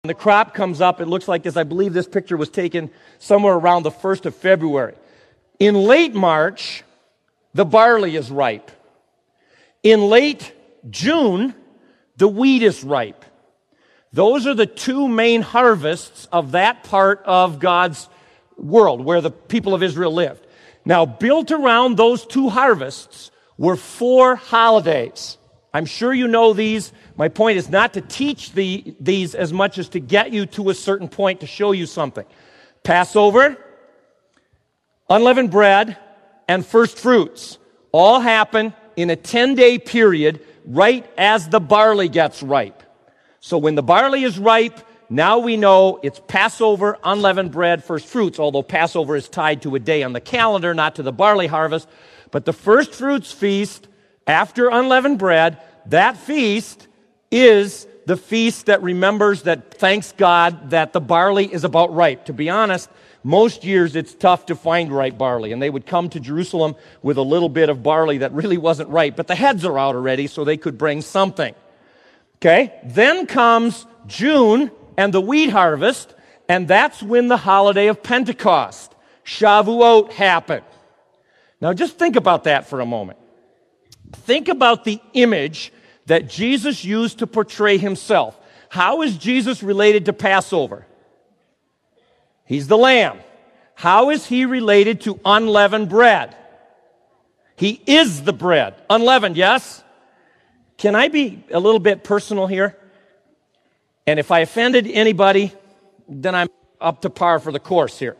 The crop comes up. It looks like this. I believe this picture was taken somewhere around the 1st of February. In late March, the barley is ripe. In late June, the wheat is ripe. Those are the two main harvests of that part of God's world where the people of Israel lived. Now, built around those two harvests were 4 holidays. I'm sure you know these. My point is not to teach these as much as to get you to a certain point to show you something. Passover, unleavened bread, and first fruits all happen in a 10-day period right as the barley gets ripe. So when the barley is ripe, now we know it's Passover, unleavened bread, first fruits, although Passover is tied to a day on the calendar, not to the barley harvest. But the first fruits feast after unleavened bread, that feast is the feast that remembers, that thanks God that the barley is about ripe. To be honest, most years it's tough to find ripe barley, and they would come to Jerusalem with a little bit of barley that really wasn't ripe, but the heads are out already, so they could bring something. Okay? Then comes June and the wheat harvest, and that's when the holiday of Pentecost, Shavuot, happened. Now just think about that for a moment. Think about the image that Jesus used to portray himself. How is Jesus related to Passover? He's the lamb. How is he related to unleavened bread? He is the bread. Unleavened, yes? Can I be a little bit personal here? And if I offended anybody, then I'm up to par for the course here.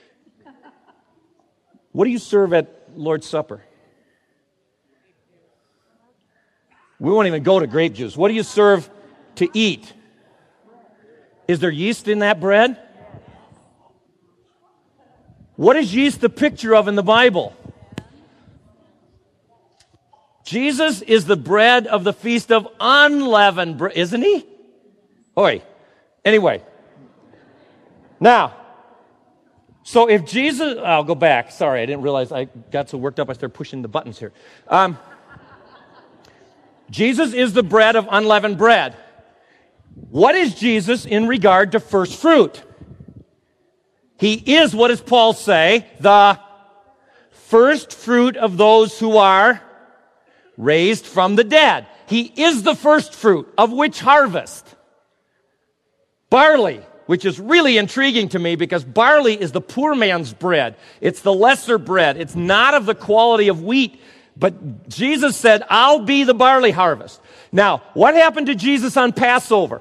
What do you serve at Lord's Supper? We won't even go to grape juice. What do you serve to eat? Is there yeast in that bread? What is yeast the picture of in the Bible? Jesus is the bread of the feast of unleavened bread, isn't he? Oi. Anyway. Now, so if Jesus, I'll go back. Sorry, I didn't realize I got so worked up I started pushing the buttons here. Jesus is the bread of unleavened bread. What is Jesus in regard to first fruit? He is, what does Paul say? The first fruit of those who are raised from the dead. He is the first fruit of which harvest? Barley, which is really intriguing to me because barley is the poor man's bread. It's the lesser bread. It's not of the quality of wheat. But Jesus said, I'll be the barley harvest. Now, what happened to Jesus on Passover?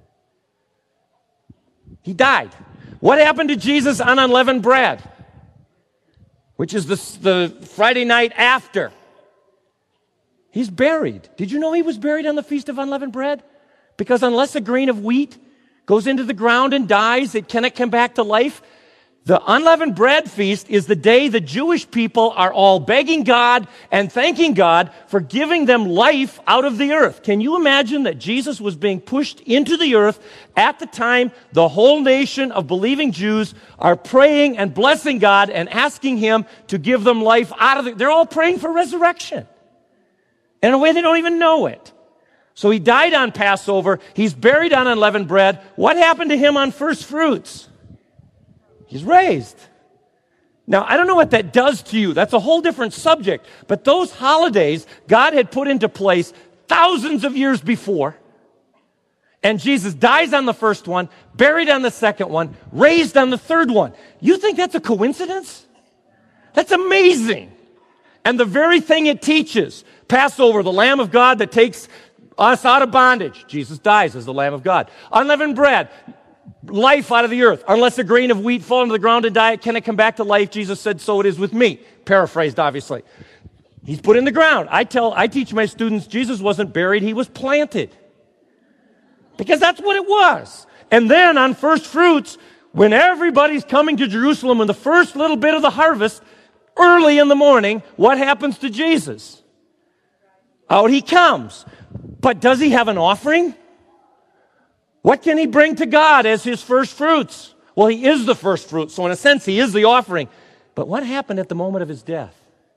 He died. What happened to Jesus on unleavened bread? Which is the Friday night after. He's buried. Did you know he was buried on the Feast of Unleavened Bread? Because unless a grain of wheat goes into the ground and dies, it cannot come back to life. The unleavened bread feast is the day the Jewish people are all begging God and thanking God for giving them life out of the earth. Can you imagine that Jesus was being pushed into the earth at the time the whole nation of believing Jews are praying and blessing God and asking him to give them life out of the... They're all praying for resurrection. In a way they don't even know it. So he died on Passover. He's buried on unleavened bread. What happened to him on first fruits? He's raised. Now, I don't know what that does to you. That's a whole different subject. But those holidays God had put into place thousands of years before. And Jesus dies on the first one, buried on the second one, raised on the third one. You think that's a coincidence? That's amazing. And the very thing it teaches, Passover, the Lamb of God that takes us out of bondage. Jesus dies as the Lamb of God. Unleavened bread. Life out of the earth. Unless a grain of wheat fall into the ground and die, can it come back to life? Jesus said, so it is with me. Paraphrased, obviously. He's put in the ground. I teach my students, Jesus wasn't buried, he was planted. Because that's what it was. And then on first fruits, when everybody's coming to Jerusalem in the first little bit of the harvest, early in the morning, what happens to Jesus? Out he comes. But does he have an offering? What can he bring to God as his first fruits? Well, he is the first fruit, so in a sense, he is the offering. But what happened at the moment of his death?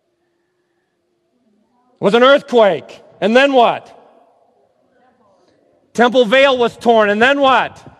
It was an earthquake. And then what? Temple veil was torn. And then what?